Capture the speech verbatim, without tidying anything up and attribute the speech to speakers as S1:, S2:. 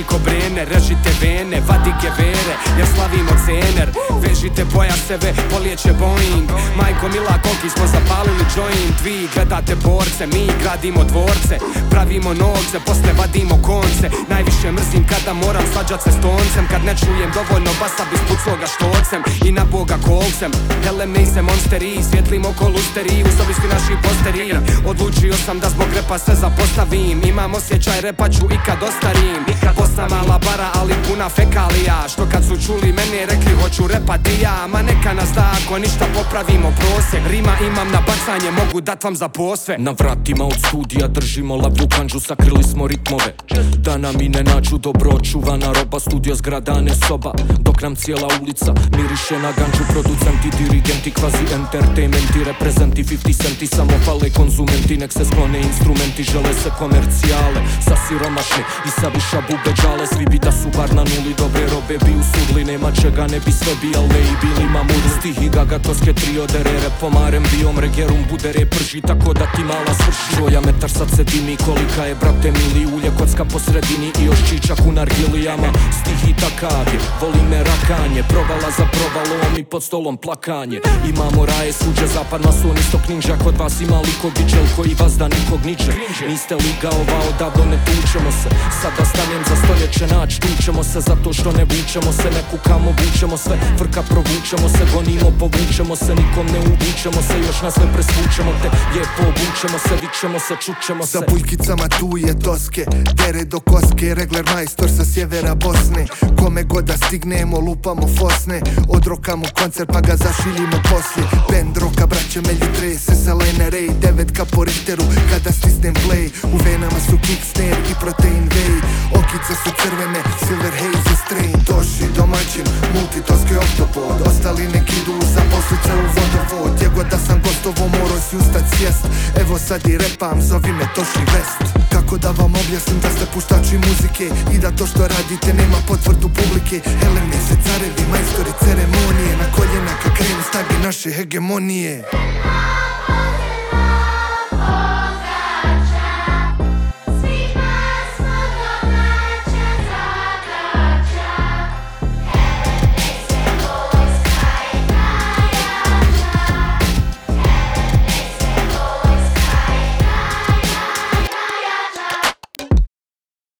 S1: Teški ko brene, režite vene, vadi gevere, jer slavimo cener. Vežite pojaseve, polijeće Boeing. Majko mila, koliki smo zapalili joint. Vi gledate borce, mi gradimo dvorce. Pravimo novce, posle vadimo konce. Najviše mrzim kada moram svađat se s toncem. Kad ne čujem dovoljno basa bi spucao ga štocem. I na boga kolcem, hele me se monsteri. Svjetlim oko lusteri, u sobi svi naši posteri. Odlučio sam da zbog repa sve zapostavim. Imam osjećaj, repa ću i kad ostarim. Posla mala bara, ali puna fekalija. Što kad su čuli mene rekli hoću repati ja. Ma neka nas da ako ništa popravimo prosjek. Rima imam na bacanje, mogu dat vam za posve.
S2: Na vratima od studija držimo lavlju kanđu, sakrili smo ritmove da nam i ne nađu. Dobro očuvana roba, studio zgrada ne soba. Dok nam cijela ulica miriše na ganđu. Producenti, dirigenti, kvazi entertainmenti, reprezenti, fifty centi, samo fale konzumenti. Nek se sklone instrumenti, žele se komercijale. Sa siromašni i sa viša bubeđale. Svi bi da su bar na nuli, dobre robe bi usudli. Nema čega ne bi sve bi, al ne i bili mamuri. Stihi gagatoske trio dere, repomarem bijom regerum budere prži, tako da ti mala svrši. Žoja metar sad se dimi, kolika je brate mili. Ulje kocka po sredini i još čičak u nargilijama. Stihi takav je, voli me rakanje. Provala za provalom i pod stolom plakanje. Imamo raje, suđe, zapad, mason, istok ninja. Kod vas ima likog iđel koji vas da nikog niče. Niste liga ova, odavno ne tučemo se. Sada stanem za stoljeće nać, tučemo se zato što ne vučemo se. Ne kukamo, vučemo sve, frka provučemo se. Gonimo, povučemo se, nikom ne uvučemo se. Još nas sve presvučemo te, lijepo obučemo se. Vičemo se, čučemo se.
S3: Sa buljkicama tu je toske, dere do koske. Regler majstor sa sjevera Bosne. Kome god da stignemo, lupamo fosne. Odrokamo koncert pa ga zašiljimo poslije. Band roka, braće melji trese sa Lane Ray. Devetka po Richteru kada stisnem play. U venama su kick snare i protein whey. Okice su crvene, silver haze strain. Toši domaćin, multitoski oktopod. Ostali nek idu za poslice u vodovod. Jego da sam gostovo morao si ustat sjest. Evo sad i repam, zovi me Toši West. Kako da vam objasnim da ste puštači muzike i da to što radite nema potvrdu publike. Helene se carevi, majstori ceremonije. Na koljena kad krenu snage naše hegemonije.